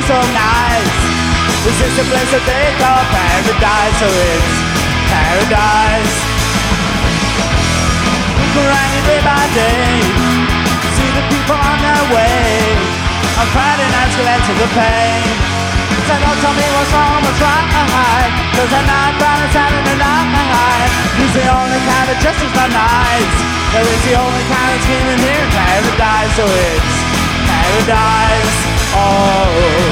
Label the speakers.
Speaker 1: so nice. This is a place that they call paradise, so it's paradise. We can ride it day by day, see the people on their way. On Friday nights we'll answer the pain. So don't tell me what's wrong, what's right, 'cause I'm not Friday, Saturday night. He's the only kind that just is not nice, but it's the only kind that's screaming here in paradise, so it's paradise. Oh.